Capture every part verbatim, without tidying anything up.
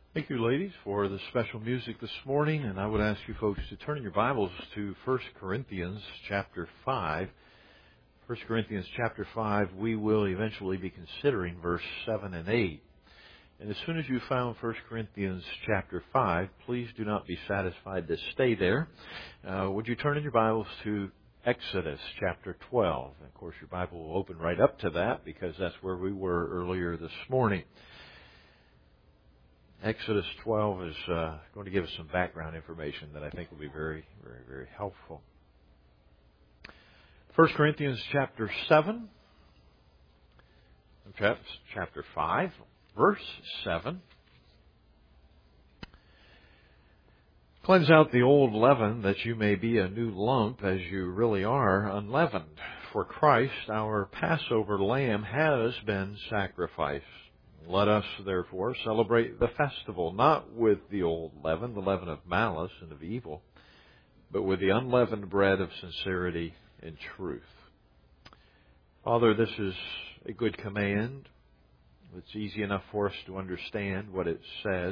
Thank you, ladies, for the special music this morning, and I would ask you folks to turn in your Bibles to First Corinthians chapter five. First Corinthians chapter five, we will eventually be considering verse seven and eight. And as soon as you found First Corinthians chapter five, please do not be satisfied to stay there. Uh, would you turn in your Bibles to Exodus chapter twelve? And of course, your Bible will open right up to that because that's where we were earlier this morning. Exodus twelve is uh, going to give us some background information that I think will be very, very, very helpful. First Corinthians chapter seven, chapter five, verse seven. Cleanse out the old leaven, that you may be a new lump, as you really are unleavened. For Christ, our Passover lamb, has been sacrificed. Let us, therefore, celebrate the festival, not with the old leaven, the leaven of malice and of evil, but with the unleavened bread of sincerity and truth. Father, this is a good command. It's easy enough for us to understand what it says.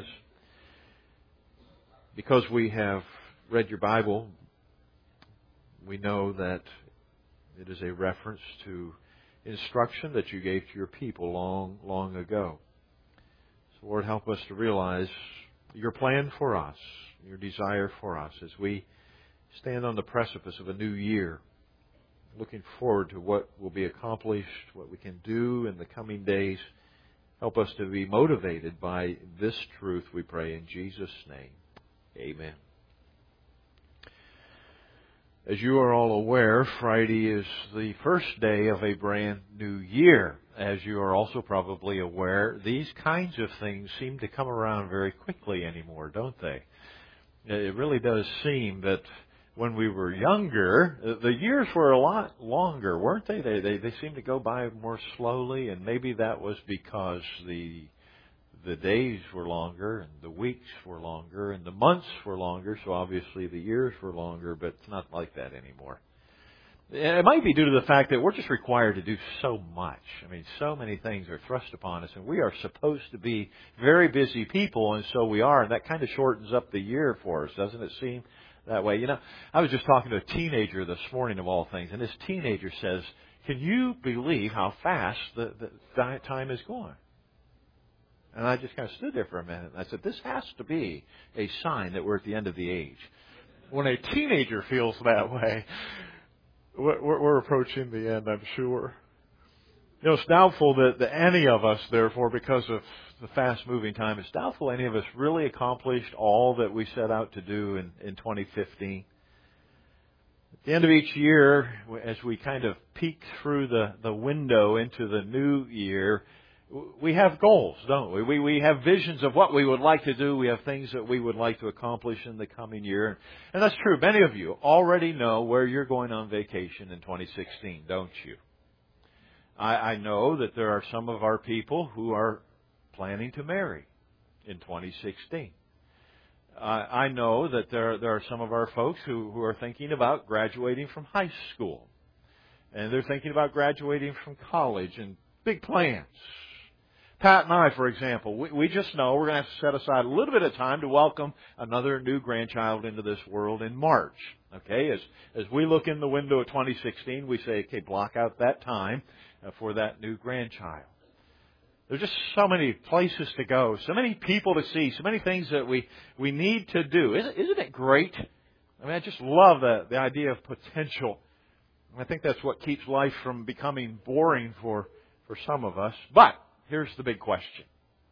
Because we have read your Bible, we know that it is a reference to instruction that you gave to your people long, long ago. So, Lord, help us to realize your plan for us, your desire for us as we stand on the precipice of a new year, looking forward to what will be accomplished, what we can do in the coming days. Help us to be motivated by this truth, we pray in Jesus' name. Amen. As you are all aware, Friday is the first day of a brand new year. As you are also probably aware, these kinds of things seem to come around very quickly anymore, don't they? It really does seem that when we were younger, the years were a lot longer, weren't they? They they, they seemed to go by more slowly, and maybe that was because the the days were longer, and the weeks were longer, and the months were longer, so obviously the years were longer, but it's not like that anymore. It might be due to the fact that we're just required to do so much. I mean, so many things are thrust upon us, and we are supposed to be very busy people, and so we are, and that kind of shortens up the year for us, doesn't it seem that way? You know, I was just talking to a teenager this morning, of all things, and this teenager says, can you believe how fast the, the time is going? And I just kind of stood there for a minute, and I said, this has to be a sign that we're at the end of the age. When a teenager feels that way, we're, we're approaching the end, I'm sure. You know, it's doubtful that, that any of us, therefore, because of the fast-moving time, it's doubtful any of us really accomplished all that we set out to do in, in twenty fifteen. At the end of each year, as we kind of peek through the, the window into the new year, we have goals, don't we? we? We have visions of what we would like to do. We have things that we would like to accomplish in the coming year. And that's true. Many of you already know where you're going on vacation in twenty sixteen, don't you? I, I know that there are some of our people who are planning to marry in twenty sixteen. I, I know that there, there are some of our folks who, who are thinking about graduating from high school. And they're thinking about graduating from college, and big plans. Pat and I, for example, we, we just know we're going to have to set aside a little bit of time to welcome another new grandchild into this world in March. Okay, as as we look in the window of twenty sixteen, we say, okay, block out that time uh, for that new grandchild. There's just so many places to go, so many people to see, so many things that we, we need to do. Isn't, isn't it great? I mean, I just love the, the idea of potential. I think that's what keeps life from becoming boring for, for some of us. But here's the big question.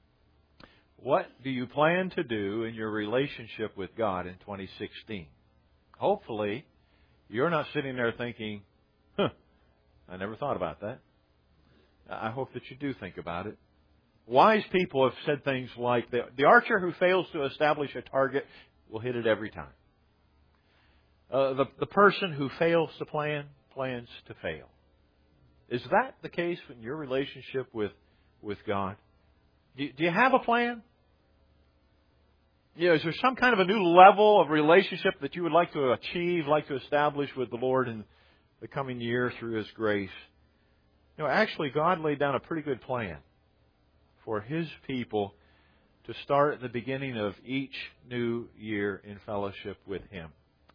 What do you plan to do in your relationship with God in twenty sixteen? Hopefully, you're not sitting there thinking, huh, I never thought about that. I hope that you do think about it. Wise people have said things like, the, the archer who fails to establish a target will hit it every time. Uh, the, the person who fails to plan, plans to fail. Is that the case in your relationship with, with God? Do, do you have a plan? You know, is there some kind of a new level of relationship that you would like to achieve, like to establish with the Lord in the coming year through His grace? You know, actually, God laid down a pretty good plan for His people to start the beginning of each new year in fellowship with Him.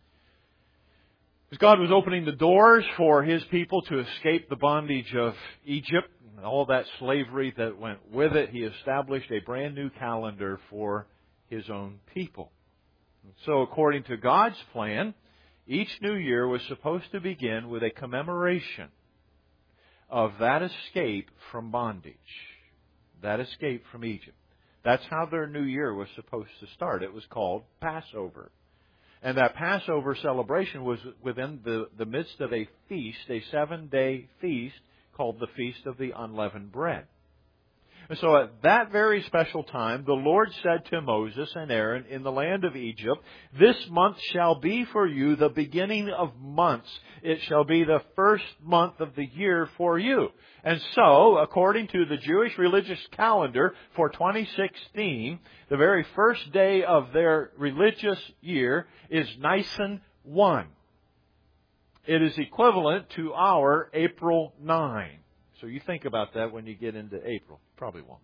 As God was opening the doors for His people to escape the bondage of Egypt and all that slavery that went with it, He established a brand new calendar for His own people. And so according to God's plan, each new year was supposed to begin with a commemoration of that escape from bondage, that escape from Egypt. That's how their new year was supposed to start. It was called Passover. And that Passover celebration was within the, the midst of a feast, a seven-day feast called the Feast of the Unleavened Bread. And so at that very special time, the Lord said to Moses and Aaron in the land of Egypt, "This month shall be for you the beginning of months. It shall be the first month of the year for you." And so, according to the Jewish religious calendar for twenty sixteen, the very first day of their religious year is Nisan one. It is equivalent to our April ninth. So you think about that when you get into April. Probably won't.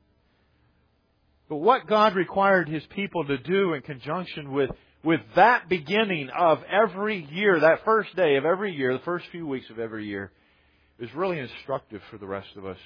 But what God required His people to do in conjunction with, with that beginning of every year, that first day of every year, the first few weeks of every year, is really instructive for the rest of us.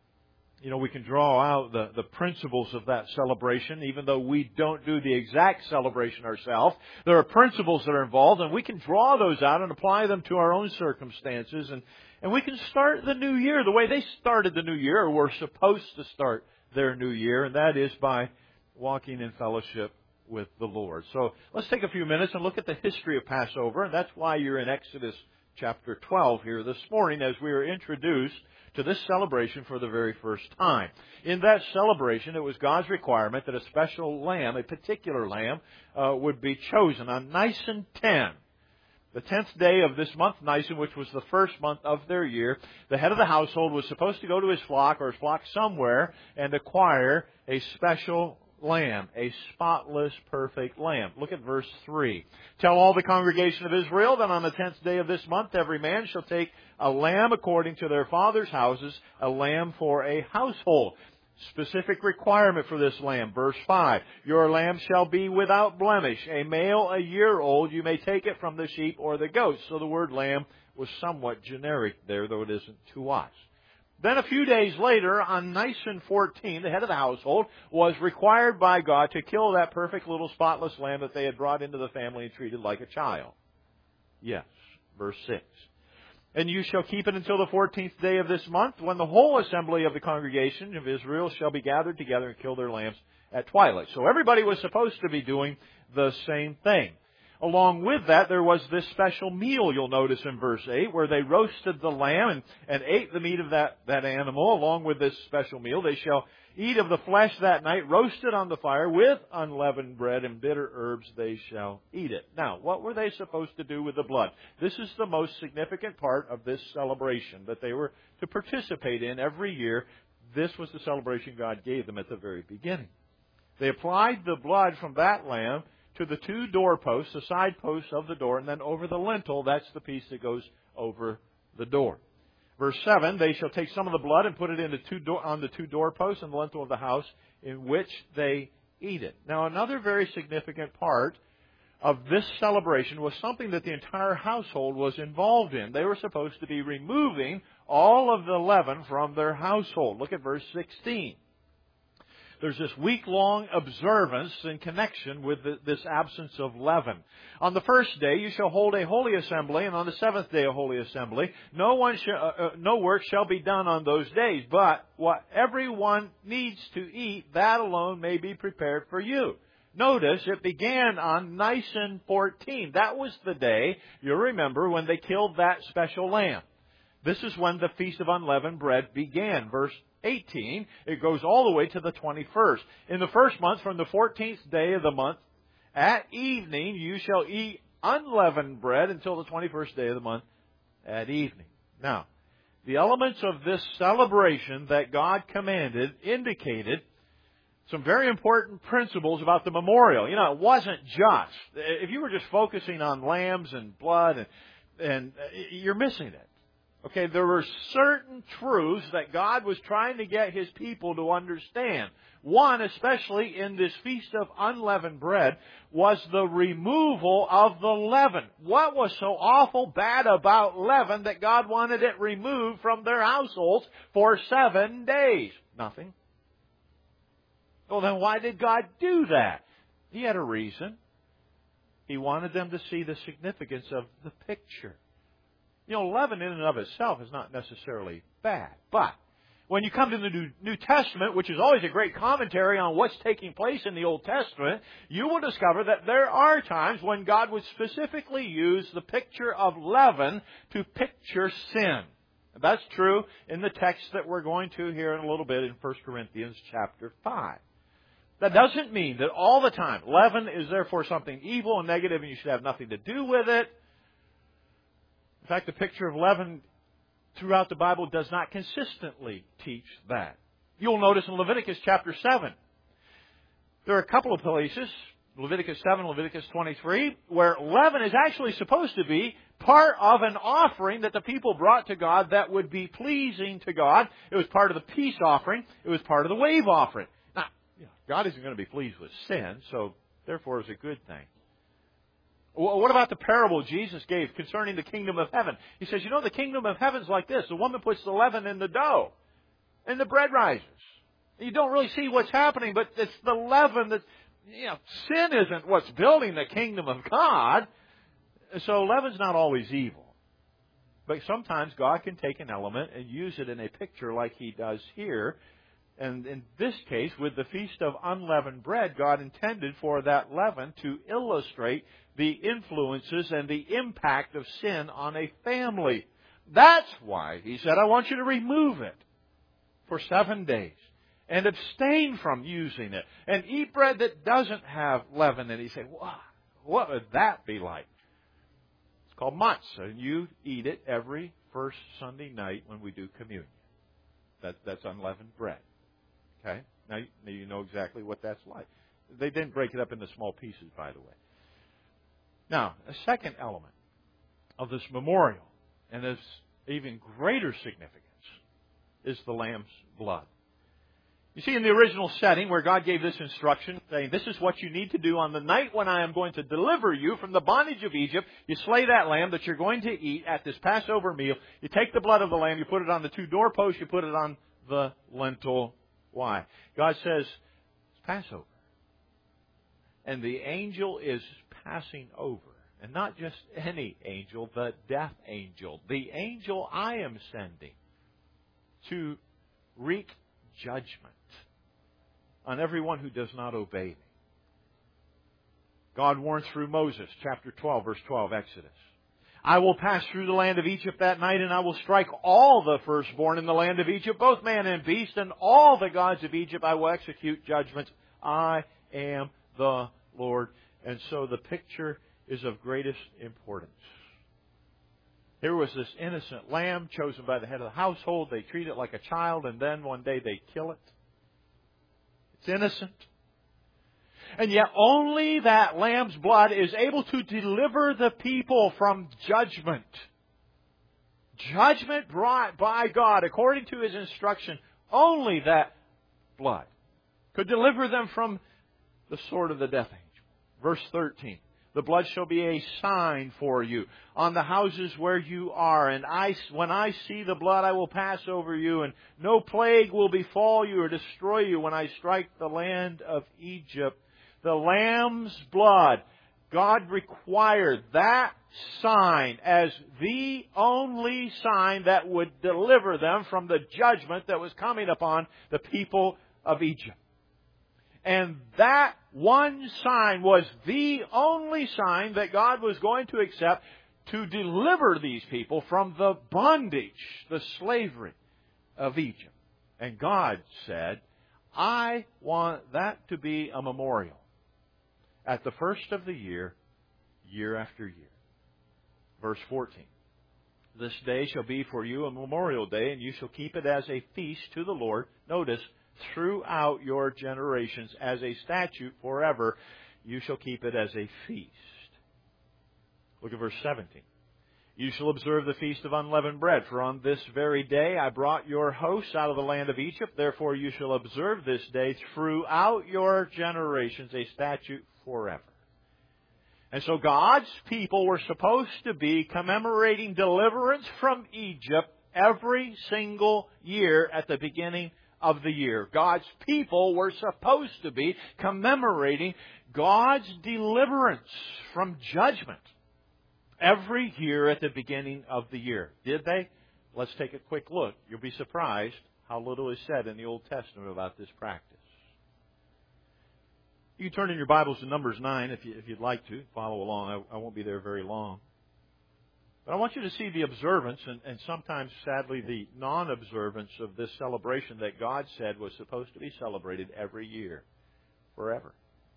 You know, we can draw out the, the principles of that celebration, even though we don't do the exact celebration ourselves. There are principles that are involved, and we can draw those out and apply them to our own circumstances. And, and we can start the new year the way they started the new year, or were supposed to start their new year, and that is by walking in fellowship with the Lord. So let's take a few minutes and look at the history of Passover, and that's why you're in Exodus chapter twelve here this morning as we are introduced to this celebration for the very first time. In that celebration, it was God's requirement that a special lamb, a particular lamb, uh, would be chosen on Nisan ten. The tenth day of this month, Nisan, which was the first month of their year, the head of the household was supposed to go to his flock or his flock somewhere and acquire a special lamb, a spotless, perfect lamb. Look at verse three. "Tell all the congregation of Israel that on the tenth day of this month every man shall take a lamb according to their father's houses, a lamb for a household." Specific requirement for this lamb. Verse five. "Your lamb shall be without blemish, a male a year old. You may take it from the sheep or the goats." So the word lamb was somewhat generic there, though it isn't to us. Then a few days later, on Nisan fourteen, the head of the household was required by God to kill that perfect little spotless lamb that they had brought into the family and treated like a child. Yes, verse six. "And you shall keep it until the fourteenth day of this month, when the whole assembly of the congregation of Israel shall be gathered together and kill their lambs at twilight." So everybody was supposed to be doing the same thing. Along with that, there was this special meal, you'll notice in verse eight, where they roasted the lamb and, and ate the meat of that, that animal along with this special meal. "They shall eat of the flesh that night, roasted on the fire with unleavened bread and bitter herbs they shall eat it." Now, what were they supposed to do with the blood? This is the most significant part of this celebration that they were to participate in every year. This was the celebration God gave them at the very beginning. They applied the blood from that lamb to the two doorposts, the side posts of the door, and then over the lintel. That's the piece that goes over the door. Verse seven, "They shall take some of the blood and put it into two door, on the two doorposts and the lintel of the house in which they eat it." Now, another very significant part of this celebration was something that the entire household was involved in. They were supposed to be removing all of the leaven from their household. Look at verse sixteen. There's this week-long observance in connection with the, this absence of leaven. "On the first day you shall hold a holy assembly, and on the seventh day a holy assembly. No one sh- uh, uh, no work shall be done on those days, but what everyone needs to eat, that alone may be prepared for you." Notice it began on Nisan fourteen. That was the day, you'll remember, when they killed that special lamb. This is when the Feast of Unleavened Bread began. Verse eighteen, it goes all the way to the twenty-first. "In the first month, from the fourteenth day of the month, at evening you shall eat unleavened bread until the twenty-first day of the month at evening." Now, the elements of this celebration that God commanded indicated some very important principles about the memorial. You know, it wasn't just, if you were just focusing on lambs and blood, and, and you're missing it. Okay, there were certain truths that God was trying to get His people to understand. One, especially in this Feast of Unleavened Bread, was the removal of the leaven. What was so awful bad about leaven that God wanted it removed from their households for seven days? Nothing. Well, then why did God do that? He had a reason. He wanted them to see the significance of the picture. You know, leaven in and of itself is not necessarily bad. But when you come to the New, New Testament, which is always a great commentary on what's taking place in the Old Testament, you will discover that there are times when God would specifically use the picture of leaven to picture sin. That's true in the text that we're going to here in a little bit in First Corinthians chapter five. That doesn't mean that all the time leaven is therefore something evil and negative and you should have nothing to do with it. In fact, the picture of leaven throughout the Bible does not consistently teach that. You'll notice in Leviticus chapter seven, there are a couple of places, Leviticus seven, Leviticus twenty-three, where leaven is actually supposed to be part of an offering that the people brought to God that would be pleasing to God. It was part of the peace offering. It was part of the wave offering. Now, God isn't going to be pleased with sin, so therefore it's a good thing. What about the parable Jesus gave concerning the kingdom of heaven? He says, you know, the kingdom of heaven's like this. The woman puts the leaven in the dough, and the bread rises. You don't really see what's happening, but it's the leaven that, you know, sin isn't what's building the kingdom of God. So leaven's not always evil. But sometimes God can take an element and use it in a picture like He does here. And in this case, with the Feast of Unleavened Bread, God intended for that leaven to illustrate the influences and the impact of sin on a family. That's why He said, I want you to remove it for seven days and abstain from using it and eat bread that doesn't have leaven. And He said, wow, what would that be like? It's called matzah, and you eat it every first Sunday night when we do communion. That, that's unleavened bread. Okay? Now, now you know exactly what that's like. They didn't break it up into small pieces, by the way. Now, a second element of this memorial, and this even greater significance, is the lamb's blood. You see, in the original setting where God gave this instruction, saying, this is what you need to do on the night when I am going to deliver you from the bondage of Egypt. You slay that lamb that you're going to eat at this Passover meal. You take the blood of the lamb, you put it on the two doorposts, you put it on the lintel. Why? God says, it's Passover. And the angel is passing over. And not just any angel, the death angel. The angel I am sending to wreak judgment on everyone who does not obey me. God warned through Moses, chapter twelve, verse twelve, Exodus. I will pass through the land of Egypt that night, and I will strike all the firstborn in the land of Egypt, both man and beast, and all the gods of Egypt I will execute judgments. I am the Lord. And so the picture is of greatest importance. Here was this innocent lamb chosen by the head of the household. They treat it like a child, and then one day they kill it. It's innocent. And yet only that lamb's blood is able to deliver the people from judgment. Judgment brought by God according to His instruction. Only that blood could deliver them from the sword of the death angel. Verse thirteen. The blood shall be a sign for you on the houses where you are. And I, when I see the blood, I will pass over you. And no plague will befall you or destroy you when I strike the land of Egypt. The lamb's blood, God required that sign as the only sign that would deliver them from the judgment that was coming upon the people of Egypt. And that one sign was the only sign that God was going to accept to deliver these people from the bondage, the slavery of Egypt. And God said, I want that to be a memorial at the first of the year, year after year. Verse fourteen. This day shall be for you a memorial day, and you shall keep it as a feast to the Lord. Notice, throughout your generations, as a statute forever, you shall keep it as a feast. Look at verse seventeen. You shall observe the feast of unleavened bread, for on this very day I brought your hosts out of the land of Egypt. Therefore you shall observe this day throughout your generations, a statute forever. And so God's people were supposed to be commemorating deliverance from Egypt every single year at the beginning of the year. God's people were supposed to be commemorating God's deliverance from judgment every year at the beginning of the year. Did they? Let's take a quick look. You'll be surprised how little is said in the Old Testament about this practice. You can turn in your Bibles to Numbers nine if, you, if you'd like to. Follow along. I, I won't be there very long. But I want you to see the observance and, and sometimes, sadly, the non-observance of this celebration that God said was supposed to be celebrated every year, forever.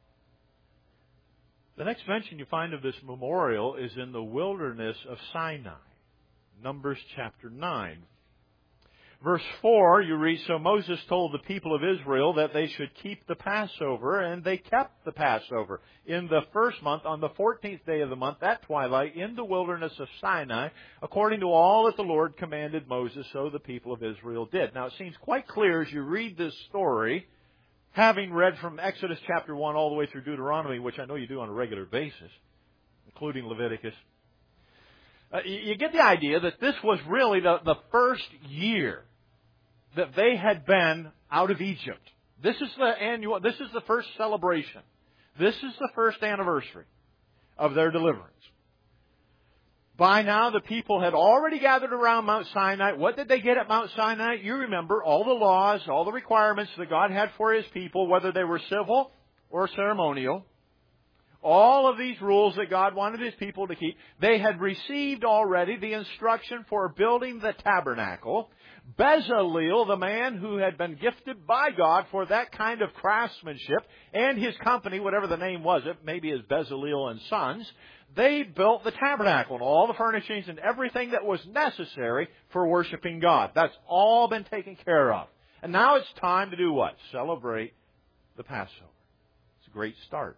The next mention you find of this memorial is in the wilderness of Sinai, Numbers chapter nine. Verse four, you read, So Moses told the people of Israel that they should keep the Passover, and they kept the Passover in the first month, on the fourteenth day of the month, at twilight, in the wilderness of Sinai, according to all that the Lord commanded Moses, so the people of Israel did. Now, it seems quite clear as you read this story, having read from Exodus chapter one all the way through Deuteronomy, which I know you do on a regular basis, including Leviticus, uh, you get the idea that this was really the, the first year that they had been out of Egypt. This is the annual, this is the first celebration. This is the first anniversary of their deliverance. By now, the people had already gathered around Mount Sinai. What did they get at Mount Sinai? You remember all the laws, all the requirements that God had for His people, whether they were civil or ceremonial. All of these rules that God wanted His people to keep. They had received already the instruction for building the tabernacle. Bezalel, the man who had been gifted by God for that kind of craftsmanship, and his company, whatever the name was, it maybe is Bezalel and Sons, they built the tabernacle and all the furnishings and everything that was necessary for worshiping God. That's all been taken care of. And now it's time to do what? Celebrate the Passover. It's a great start.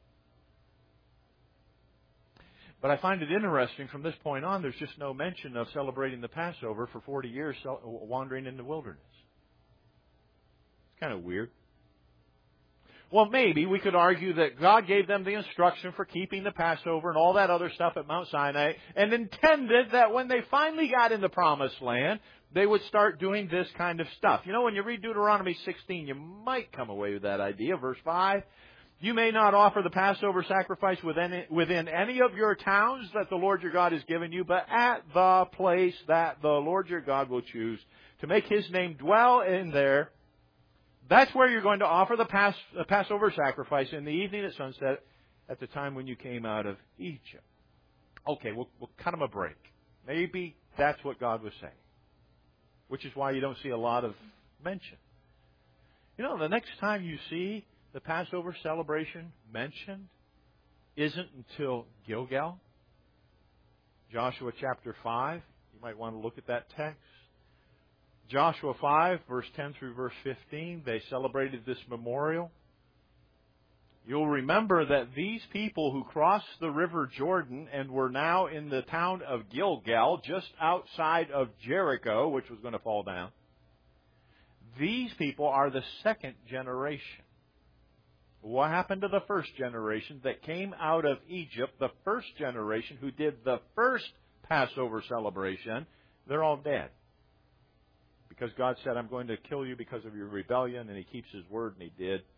But I find it interesting from this point on, there's just no mention of celebrating the Passover for forty years wandering in the wilderness. It's kind of weird. Well, maybe we could argue that God gave them the instruction for keeping the Passover and all that other stuff at Mount Sinai and intended that when they finally got in the Promised Land, they would start doing this kind of stuff. You know, when you read Deuteronomy sixteen, you might come away with that idea. Verse five, You may not offer the Passover sacrifice within, within any of your towns that the Lord your God has given you, but at the place that the Lord your God will choose to make His name dwell in there. That's where you're going to offer the, Pas- the Passover sacrifice in the evening at sunset at the time when you came out of Egypt. Okay, we'll, we'll cut them a break. Maybe that's what God was saying, which is why you don't see a lot of mention. You know, the next time you see the Passover celebration mentioned isn't until Gilgal, Joshua chapter five. You might want to look at that text. Joshua five, verse ten through verse fifteen, they celebrated this memorial. You'll remember that these people who crossed the river Jordan and were now in the town of Gilgal, just outside of Jericho, which was going to fall down, these people are the second generation. What happened to the first generation that came out of Egypt, the first generation who did the first Passover celebration? They're all dead. Because God said, I'm going to kill you because of your rebellion, and He keeps His word, and He did.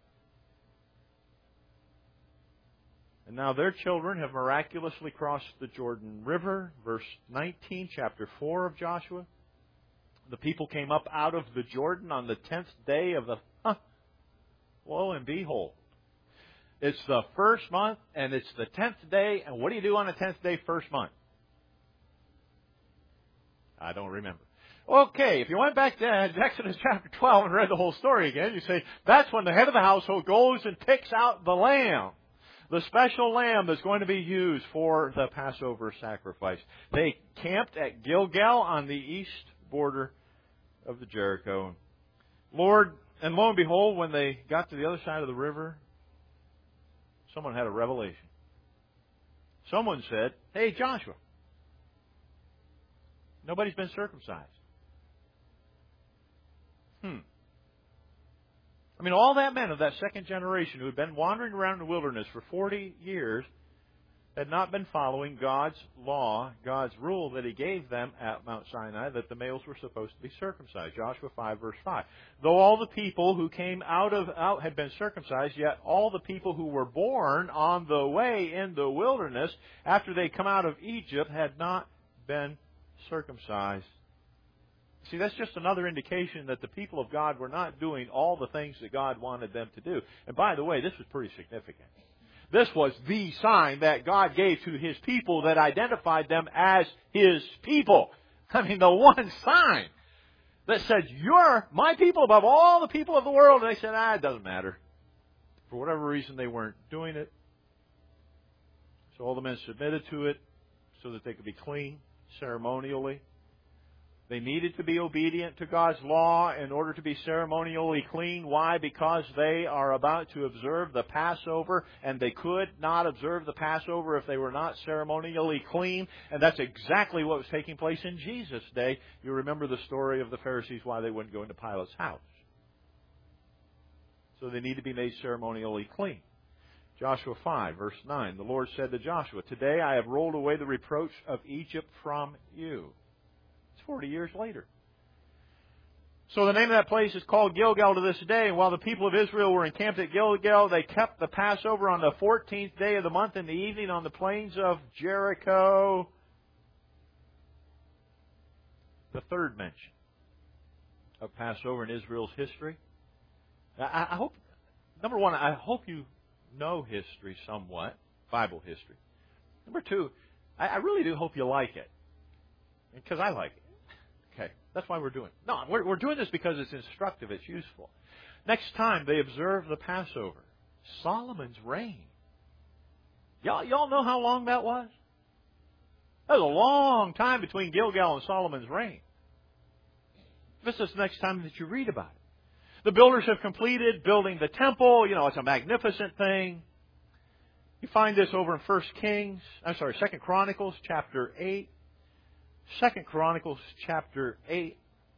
And now their children have miraculously crossed the Jordan River. Verse nineteen, chapter four of Joshua. The people came up out of the Jordan on the tenth day of the... Huh, lo and behold. It's the first month, and it's the tenth day. And what do you do on the tenth day, first month? I don't remember. Okay, if you went back to Exodus chapter twelve and read the whole story again, you say, that's when the head of the household goes and picks out the lamb. The special lamb that's going to be used for the Passover sacrifice. They camped at Gilgal on the east border of the Jericho. Lord, and lo and behold, when they got to the other side of the river, someone had a revelation. Someone said, hey, Joshua, Nobody's been circumcised. Hmm. I mean, all that men of that second generation who had been wandering around in the wilderness for forty years had not been following God's law, God's rule that He gave them at Mount Sinai, that the males were supposed to be circumcised. Joshua five, verse five. Though all the people who came out of out had been circumcised, yet all the people who were born on the way in the wilderness after they come out of Egypt had not been circumcised. See, that's just another indication that the people of God were not doing all the things that God wanted them to do. And by the way, this was pretty significant. This was the sign that God gave to His people that identified them as His people. I mean, the one sign that said, you're my people above all the people of the world. And they said, ah, it doesn't matter. For whatever reason, they weren't doing it. So all the men submitted to it so that they could be clean ceremonially. They needed to be obedient to God's law in order to be ceremonially clean. Why? Because they are about to observe the Passover, and they could not observe the Passover if they were not ceremonially clean. And that's exactly what was taking place in Jesus' day. You remember the story of the Pharisees, why they wouldn't go into Pilate's house. So they need to be made ceremonially clean. Joshua five, verse nine, the Lord said to Joshua, today I have rolled away the reproach of Egypt from you. forty years later. So the name of that place is called Gilgal to this day. And while the people of Israel were encamped at Gilgal, they kept the Passover on the fourteenth day of the month in the evening on the plains of Jericho. The third mention of Passover in Israel's history. I, I hope, number one, I hope you know history somewhat, Bible history. Number two, I, I really do hope you like it, because I like it. Okay, that's why we're doing it. No, we're, we're doing this because it's instructive, it's useful. Next time they observe the Passover, Solomon's reign. Y'all, y'all know how long that was? That was a long time between Gilgal and Solomon's reign. This is the next time that you read about it. The builders have completed building the temple. You know, it's a magnificent thing. You find this over in First Kings, I'm sorry, Second Chronicles chapter eight. Second Chronicles chapter eight.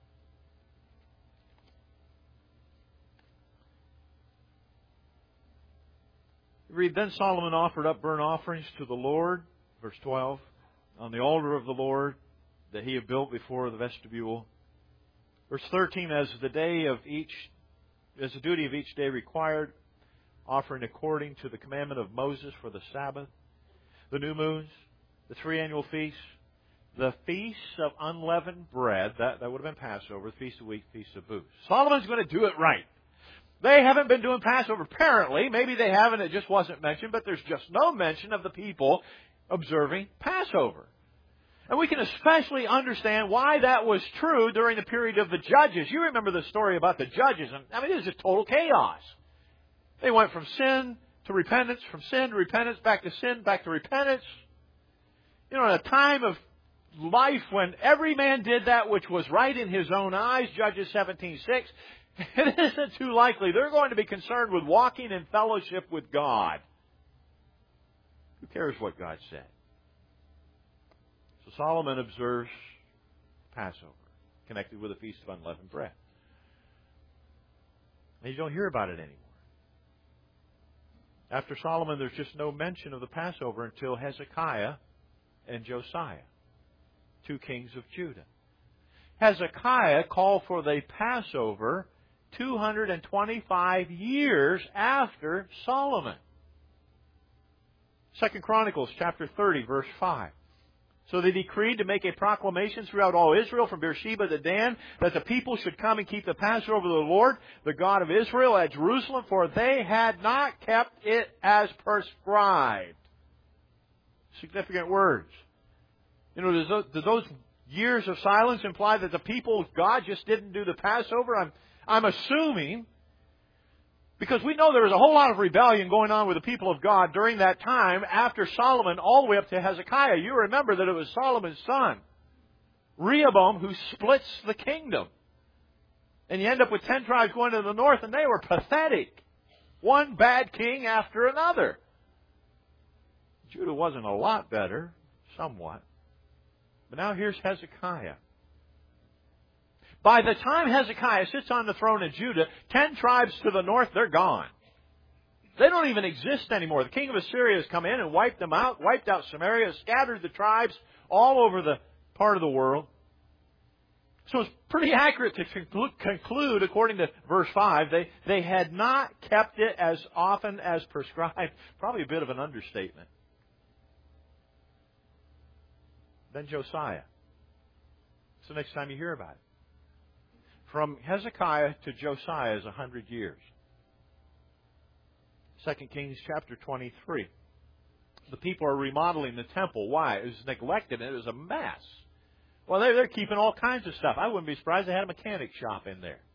Read, then Solomon offered up burnt offerings to the Lord, verse twelve, on the altar of the Lord that he had built before the vestibule. Verse thirteen, as the day of each, as the duty of each day required, offering according to the commandment of Moses for the Sabbath, the new moons, the three annual feasts, the feasts of unleavened bread, that, that would have been Passover, the Feast of Weeks, Feast of Booths. Solomon's going to do it right. They haven't been doing Passover, apparently. Maybe they haven't, it just wasn't mentioned, but there's just no mention of the people observing Passover. And we can especially understand why that was true during the period of the Judges. You remember the story about the Judges, and I mean, it was just total chaos. They went from sin to repentance, from sin to repentance, back to sin, back to repentance. You know, in a time of life when every man did that which was right in his own eyes, Judges seventeen six, it isn't too likely they're going to be concerned with walking in fellowship with God. Who cares what God said? So Solomon observes Passover, connected with the Feast of Unleavened Bread. And you don't hear about it anymore. After Solomon, there's just no mention of the Passover until Hezekiah and Josiah, two kings of Judah. Hezekiah called for the Passover two hundred twenty-five years after Solomon. Second Chronicles chapter thirty, verse five. So they decreed to make a proclamation throughout all Israel from Beersheba to Dan that the people should come and keep the Passover of the Lord, the God of Israel, at Jerusalem, for they had not kept it as prescribed. Significant words. You know, does those, do those years of silence imply that the people of God just didn't do the Passover? I'm, I'm assuming, because we know there was a whole lot of rebellion going on with the people of God during that time after Solomon all the way up to Hezekiah. You remember that it was Solomon's son, Rehoboam, who splits the kingdom. And you end up with ten tribes going to the north, and they were pathetic. One bad king after another. Judah wasn't a lot better, somewhat. But But now here's Hezekiah. By the time Hezekiah sits on the throne in Judah, ten tribes to the north, they're gone. They don't even exist anymore. The king of Assyria has come in and wiped them out, wiped out Samaria, scattered the tribes all over the part of the world. So it's pretty accurate to conclude, according to verse five, they, they had not kept it as often as prescribed. Probably a bit of an understatement. Then Josiah. It's the next time you hear about it. From Hezekiah to Josiah is a hundred years. Second Kings chapter twenty-three. The people are remodeling the temple. Why? It was neglected and it was a mess. Well, they're, they're keeping all kinds of stuff. I wouldn't be surprised they had a mechanic shop in there.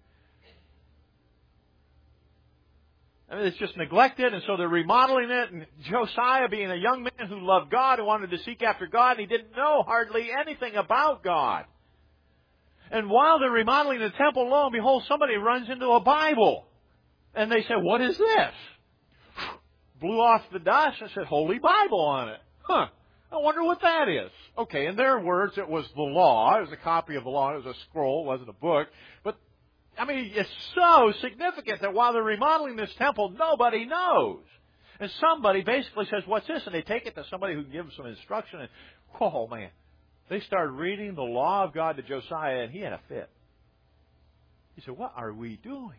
I mean, it's just neglected, and so they're remodeling it. And Josiah, being a young man who loved God, who wanted to seek after God, he didn't know hardly anything about God. And while they're remodeling the temple, lo and behold, somebody runs into a Bible. And they said, "What is this?" Blew off the dust and said, "Holy Bible" on it. Huh. I wonder what that is. Okay, in their words, it was the law. It was a copy of the law. It was a scroll. It wasn't a book. But, I mean, it's so significant that while they're remodeling this temple, nobody knows. And somebody basically says, "What's this?" And they take it to somebody who can give them some instruction. And, oh, man. They started reading the law of God to Josiah, and he had a fit. He said, "What are we doing?"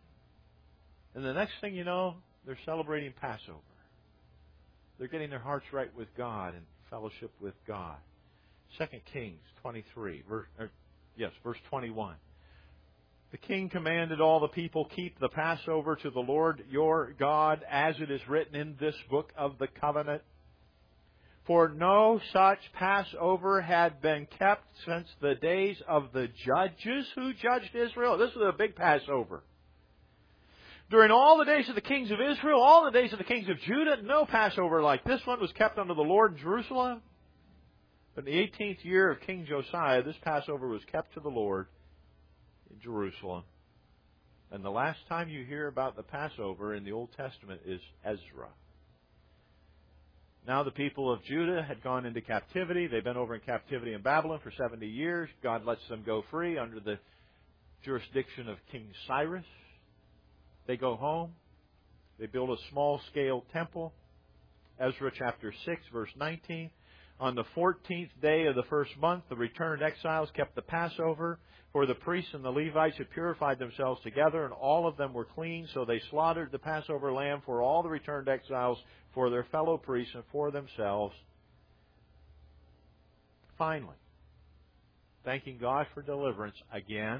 And the next thing you know, they're celebrating Passover. They're getting their hearts right with God and fellowship with God. Second Kings twenty-three, verse, or, yes, verse twenty-one. The king commanded all the people, "Keep the Passover to the Lord your God, as it is written in this book of the covenant. For no such Passover had been kept since the days of the judges who judged Israel." This was a big Passover. "During all the days of the kings of Israel, all the days of the kings of Judah, no Passover like this one was kept unto the Lord in Jerusalem. But in the eighteenth year of King Josiah, this Passover was kept to the Lord in Jerusalem." And the last time you hear about the Passover in the Old Testament is Ezra. Now the people of Judah had gone into captivity. They've been over in captivity in Babylon for seventy years. God lets them go free under the jurisdiction of King Cyrus. They go home. They build a small-scale temple. Ezra chapter six, verse nineteen. "On the fourteenth day of the first month, the returned exiles kept the Passover, for the priests and the Levites had purified themselves together, and all of them were clean. So they slaughtered the Passover lamb for all the returned exiles, for their fellow priests, and for themselves." Finally, thanking God for deliverance again,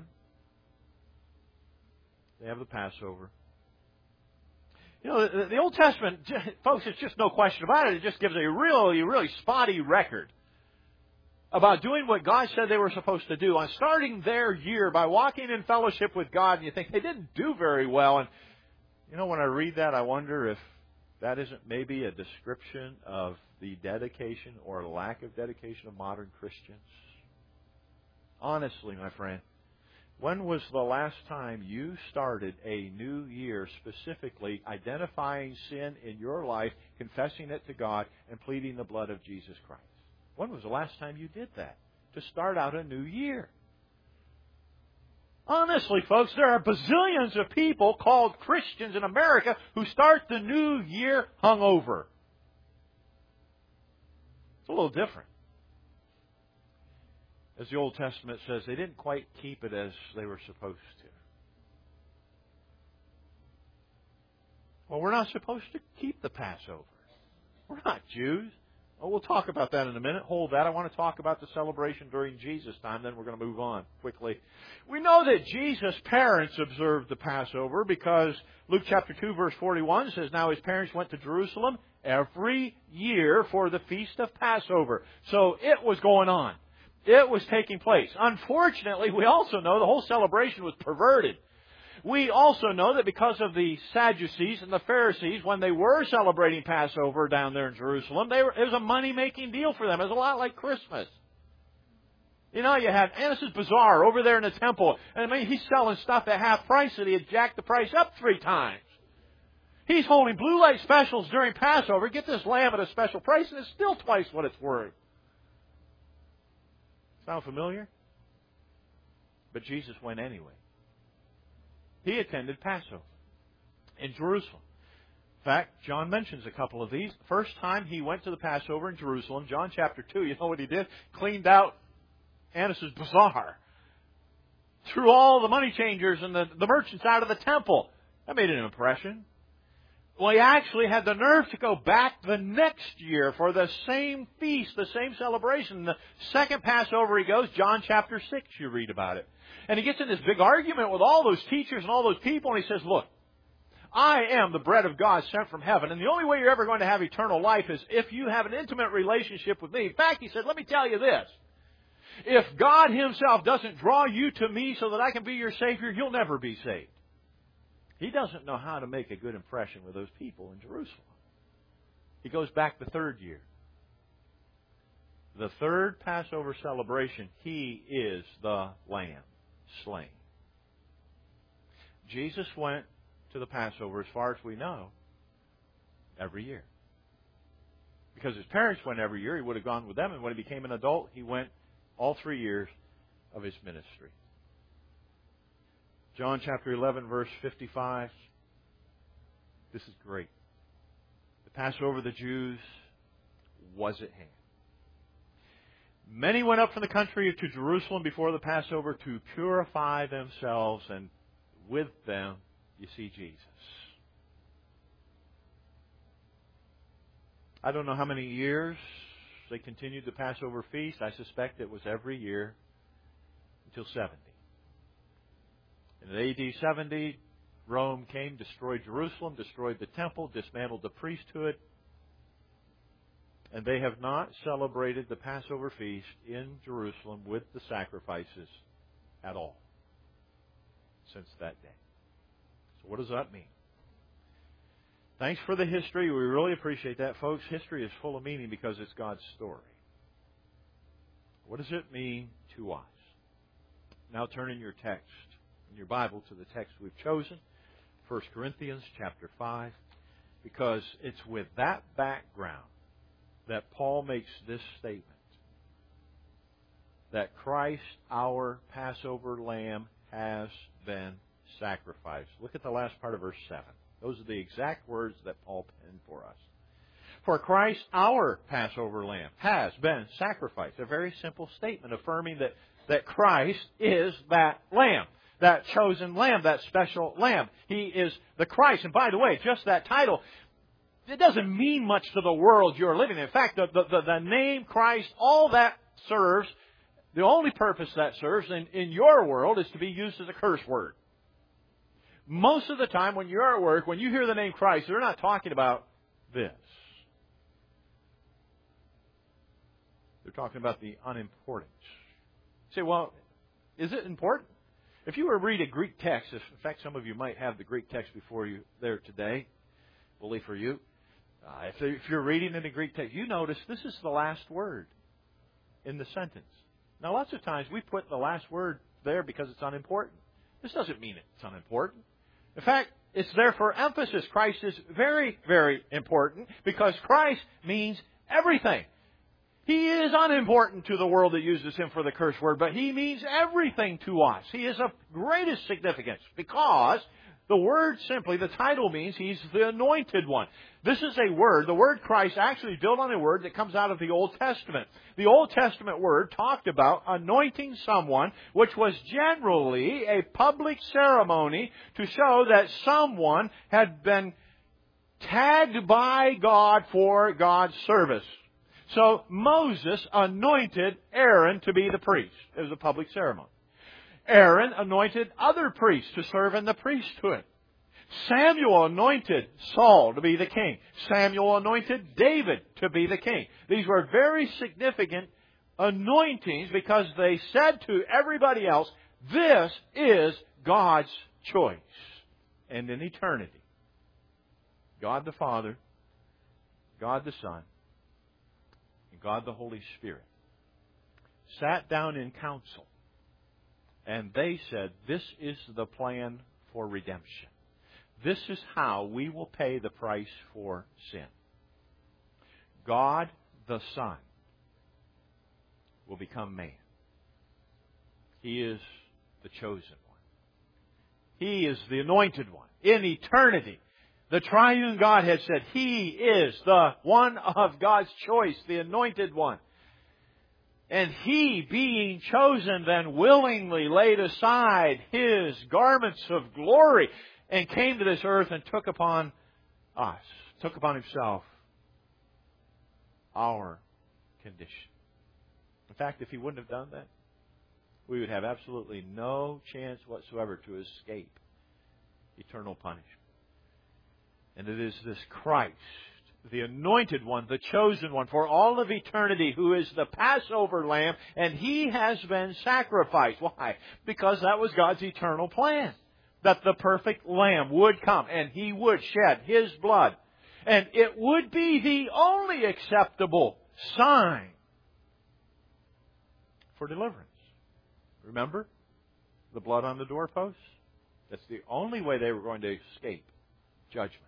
they have the Passover. You know, the, the Old Testament, folks, it's just no question about it. It just gives a really, really spotty record about doing what God said they were supposed to do, on starting their year by walking in fellowship with God. And you think they didn't do very well. And, you know, when I read that, I wonder if that isn't maybe a description of the dedication or lack of dedication of modern Christians. Honestly, my friend, when was the last time you started a new year specifically identifying sin in your life, confessing it to God, and pleading the blood of Jesus Christ? When was the last time you did that? To start out a new year. Honestly, folks, there are bazillions of people called Christians in America who start the new year hungover. It's a little different. As the Old Testament says, they didn't quite keep it as they were supposed to. Well, we're not supposed to keep the Passover. We're not Jews. Well, we'll talk about that in a minute. Hold that. I want to talk about the celebration during Jesus' time. Then we're going to move on quickly. We know that Jesus' parents observed the Passover because Luke chapter two, verse forty-one says, "Now his parents went to Jerusalem every year for the feast of Passover." So it was going on. It was taking place. Unfortunately, we also know the whole celebration was perverted. We also know that because of the Sadducees and the Pharisees, when they were celebrating Passover down there in Jerusalem, they were, it was a money-making deal for them. It was a lot like Christmas. You know, you had Annas' Bazaar over there in the temple. And I mean, he's selling stuff at half price, and he had jacked the price up three times. He's holding blue light specials during Passover. Get this lamb at a special price, and it's still twice what it's worth. Sound familiar? But Jesus went anyway. He attended Passover in Jerusalem. In fact, John mentions a couple of these. First time he went to the Passover in Jerusalem, John chapter two, you know what he did? Cleaned out Annas' bazaar. Threw all the money changers and the, the merchants out of the temple. That made an impression. Well, he actually had the nerve to go back the next year for the same feast, the same celebration. The second Passover he goes, John chapter six, you read about it. And he gets in this big argument with all those teachers and all those people, and he says, look, I am the bread of God sent from heaven, and the only way you're ever going to have eternal life is if you have an intimate relationship with me. In fact, he said, let me tell you this. If God Himself doesn't draw you to me so that I can be your Savior, you'll never be saved. He doesn't know how to make a good impression with those people in Jerusalem. He goes back the third year. The third Passover celebration, He is the Lamb slain. Jesus went to the Passover, as far as we know, every year. Because His parents went every year, He would have gone with them. And when He became an adult, He went all three years of His ministry. John chapter eleven, verse fifty-five. This is great. The Passover of the Jews was at hand. Many went up from the country to Jerusalem before the Passover to purify themselves, and with them you see Jesus. I don't know how many years they continued the Passover feast. I suspect it was every year until seventy. In A D seventy, Rome came, destroyed Jerusalem, destroyed the temple, dismantled the priesthood, and they have not celebrated the Passover feast in Jerusalem with the sacrifices at all since that day. So what does that mean? Thanks for the history. We really appreciate that, folks. History is full of meaning because it's God's story. What does it mean to us? Now turn in your text, in your Bible, to the text we've chosen, First Corinthians chapter five, because it's with that background that Paul makes this statement, that Christ, our Passover lamb, has been sacrificed. Look at the last part of verse seven. Those are the exact words that Paul penned for us. For Christ, our Passover lamb, has been sacrificed. A very simple statement affirming that, that Christ is that lamb, that chosen lamb, that special lamb. He is the Christ. And by the way, just that title, it doesn't mean much to the world you're living in. In fact, the, the, the name Christ, all that serves, the only purpose that serves in, in your world is to be used as a curse word. Most of the time when you're at work, when you hear the name Christ, they're not talking about this. They're talking about the unimportant. You say, well, is it important? If you were to read a Greek text, if, in fact, some of you might have the Greek text before you there today, bully for you. Uh, if, if you're reading in a Greek text, you notice this is the last word in the sentence. Now, lots of times we put the last word there because it's unimportant. This doesn't mean it's unimportant. In fact, it's there for emphasis. Christ is very, very important because Christ means everything. He is unimportant to the world that uses Him for the curse word, but He means everything to us. He is of greatest significance because the word simply, the title means He's the anointed one. This is a word, the word Christ actually built on a word that comes out of the Old Testament. The Old Testament word talked about anointing someone, which was generally a public ceremony to show that someone had been tagged by God for God's service. So Moses anointed Aaron to be the priest. It was a public ceremony. Aaron anointed other priests to serve in the priesthood. Samuel anointed Saul to be the king. Samuel anointed David to be the king. These were very significant anointings because they said to everybody else, this is God's choice. And in eternity, God the Father, God the Son, and God the Holy Spirit sat down in council. And they said, this is the plan for redemption. This is how we will pay the price for sin. God the Son will become man. He is the chosen one. He is the anointed one. In eternity, the triune Godhead said He is the one of God's choice, the anointed one. And He, being chosen, then willingly laid aside His garments of glory and came to this earth and took upon us, took upon Himself our condition. In fact, if He wouldn't have done that, we would have absolutely no chance whatsoever to escape eternal punishment. And it is this Christ, the anointed one, the chosen one for all of eternity, who is the Passover lamb, and He has been sacrificed. Why? Because that was God's eternal plan. That the perfect lamb would come and He would shed His blood. And it would be the only acceptable sign for deliverance. Remember? The blood on the doorpost? That's the only way they were going to escape judgment.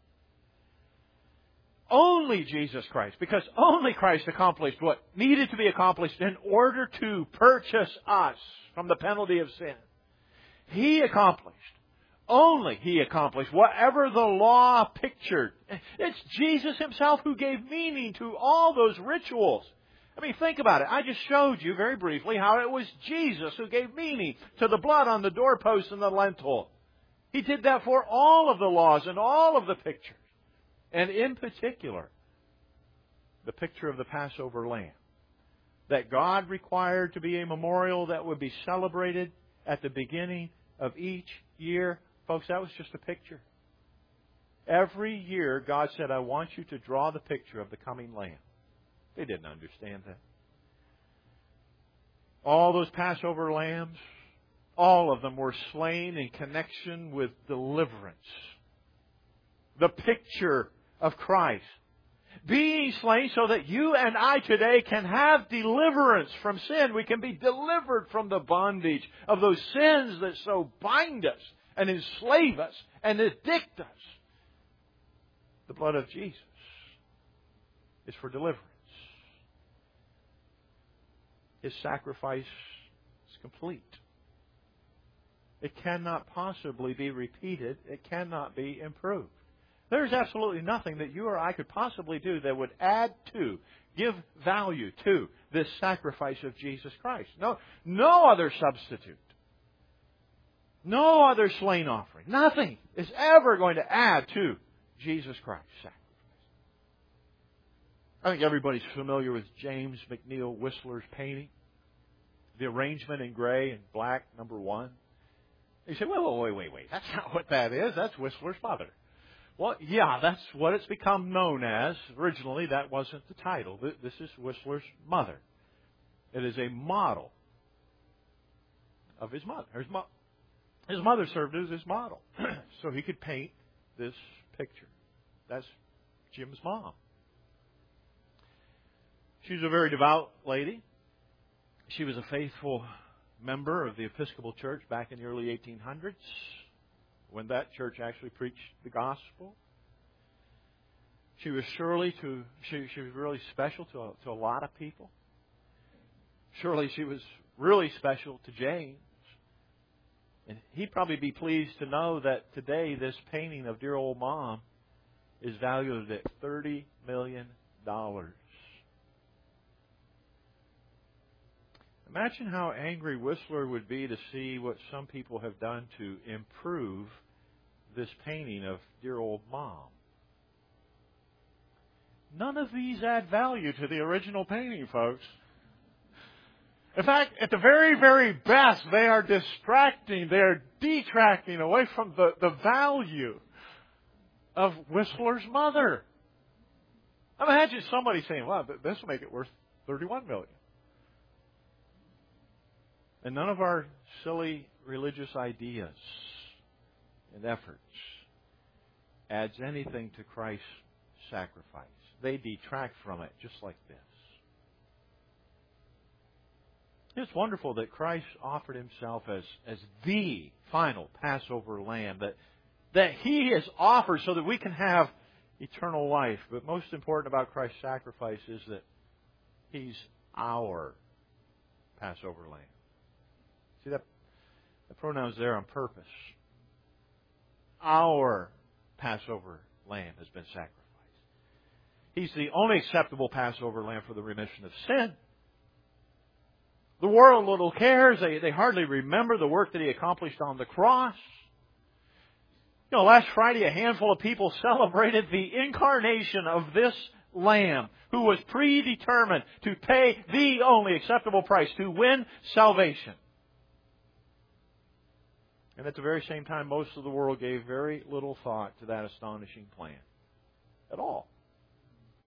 Only Jesus Christ, because only Christ accomplished what needed to be accomplished in order to purchase us from the penalty of sin. He accomplished. Only He accomplished whatever the law pictured. It's Jesus Himself who gave meaning to all those rituals. I mean, think about it. I just showed you very briefly how it was Jesus who gave meaning to the blood on the doorpost and the lintel. He did that for all of the laws and all of the pictures. And in particular, the picture of the Passover lamb that God required to be a memorial that would be celebrated at the beginning of each year. Folks, that was just a picture. Every year, God said, I want you to draw the picture of the coming lamb. They didn't understand that. All those Passover lambs, all of them were slain in connection with deliverance. The picture of Christ being slain so that you and I today can have deliverance from sin. We can be delivered from the bondage of those sins that so bind us and enslave us and addict us. The blood of Jesus is for deliverance. His sacrifice is complete. It cannot possibly be repeated. It cannot be improved. There's absolutely nothing that you or I could possibly do that would add to, give value to this sacrifice of Jesus Christ. No, no other substitute. No other slain offering. Nothing is ever going to add to Jesus Christ's sacrifice. I think everybody's familiar with James McNeill Whistler's painting. The arrangement in gray and black, number one. You say, well, wait, wait, wait. That's not what that is. That's Whistler's mother. Well, yeah, that's what it's become known as. Originally, that wasn't the title. This is Whistler's mother. It is a model of his mother. His, mo- his mother served as his model. So he could paint this picture. That's Jim's mom. She was a very devout lady. She was a faithful member of the Episcopal Church back in the early eighteen hundreds. When that church actually preached the gospel. She was surely to she she was really special to a, to a lot of people. Surely she was really special to James. And he'd probably be pleased to know that today this painting of dear old Mom is valued at thirty million dollars. Imagine how angry Whistler would be to see what some people have done to improve this painting of dear old Mom. None of these add value to the original painting, folks. In fact, at the very, very best, they are distracting, they are detracting away from the, the value of Whistler's mother. Imagine somebody saying, well, this will make it worth thirty-one million dollars. And none of our silly religious ideas and efforts adds anything to Christ's sacrifice. They detract from it just like this. It's wonderful that Christ offered Himself as, as the final Passover lamb, that, that He is offered so that we can have eternal life. But most important about Christ's sacrifice is that He's our Passover lamb. See, that the pronoun's there on purpose. Our Passover lamb has been sacrificed. He's the only acceptable Passover lamb for the remission of sin. The world little cares. They, they hardly remember the work that He accomplished on the cross. You know, last Friday a handful of people celebrated the incarnation of this Lamb who was predetermined to pay the only acceptable price to win salvation. And at the very same time, most of the world gave very little thought to that astonishing plan. At all.